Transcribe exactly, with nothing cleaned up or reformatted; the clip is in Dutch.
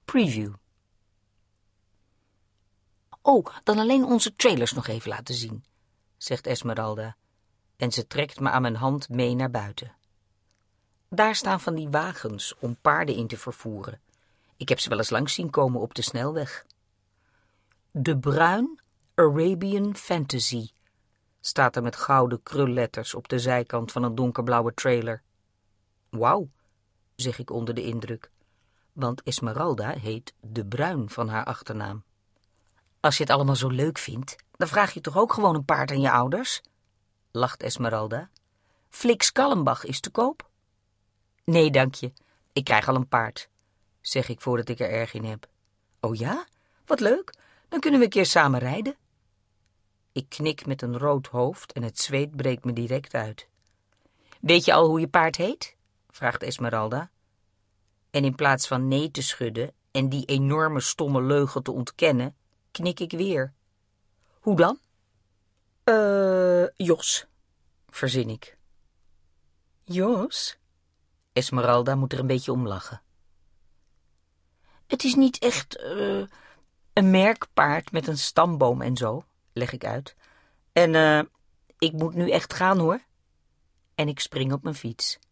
Preview. Oh, dan alleen onze trailers nog even laten zien, zegt Esmeralda. En ze trekt me aan mijn hand mee naar buiten. Daar staan van die wagens om paarden in te vervoeren. Ik heb ze wel eens langs zien komen op de snelweg. De Bruin Arabian Fantasy staat er met gouden krulletters op de zijkant van een donkerblauwe trailer. Wauw, zeg ik onder de indruk, want Esmeralda heet De Bruin van haar achternaam. Als je het allemaal zo leuk vindt, dan vraag je toch ook gewoon een paard aan je ouders? Lacht Esmeralda. Flix Kallenbach is te koop? Nee, dank je. Ik krijg al een paard, zeg ik voordat ik er erg in heb. Oh ja? Wat leuk. Dan kunnen we een keer samen rijden. Ik knik met een rood hoofd en het zweet breekt me direct uit. Weet je al hoe je paard heet? Vraagt Esmeralda. En in plaats van nee te schudden en die enorme stomme leugen te ontkennen, knik ik weer. Hoe dan? Eh, uh, Jos, verzin ik. Jos? Esmeralda moet er een beetje om lachen. Het is niet echt uh, een merkpaard met een stamboom en zo, leg ik uit. En uh, ik moet nu echt gaan, hoor. En ik spring op mijn fiets.